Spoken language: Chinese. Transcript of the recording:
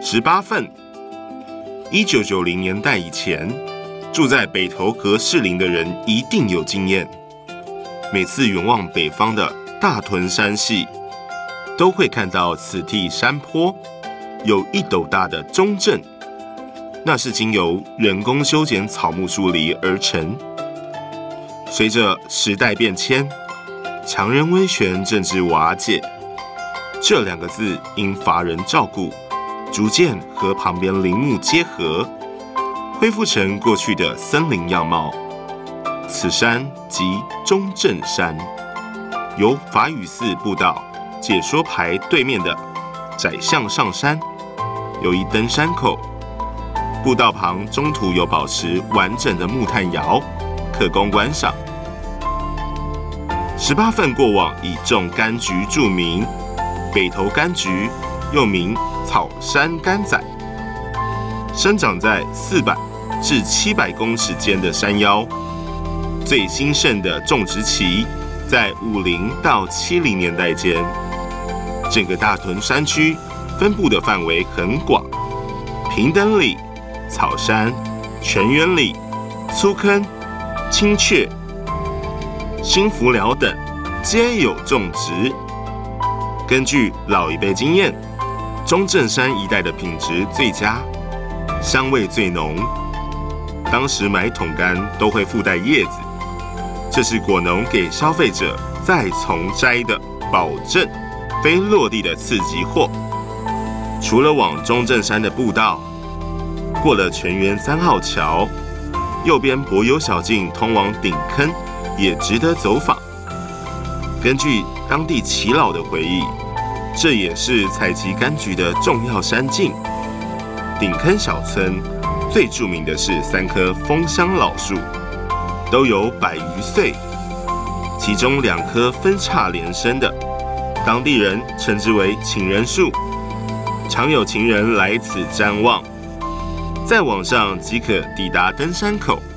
18份。1990年代以前，住在北投和士林的人一定有经验。每次远望北方的大屯山系，都会看到此地山坡有1斗大的中正，那是经由人工修剪草木树篱而成。随着时代变迁，强人威权政治瓦解，这2个字因乏人照顾，逐渐和旁边林木结合，恢复成过去的森林样貌。此山即中正山，由法语寺步道解说牌对面的窄巷上山，有一登山口，步道旁中途有保持完整的木炭窑，可供观赏。18份过往以种柑橘著名，北投柑橘又名草山柑仔，生长在400至700公尺间的山腰。最兴盛的种植期在50到70年代间。整个大屯山区分布的范围很广，平等里、草山、泉源里、粗坑、青雀、新福寮等皆有种植。根据老一辈经验，中正山一带的品质最佳，香味最浓。当时买桶柑都会附带叶子，这是果农给消费者再从摘的保证，非落地的次级货。除了往中正山的步道，过了泉源3号桥，右边柏油小径通往顶坑，也值得走访。根据当地耆老的回忆，这也是采集柑橘的重要山径。顶坑小村最著名的是3棵枫香老树，都有100余岁，其中2棵分叉连生的，当地人称之为情人树，常有情人来此瞻望。再往上即可抵达登山口。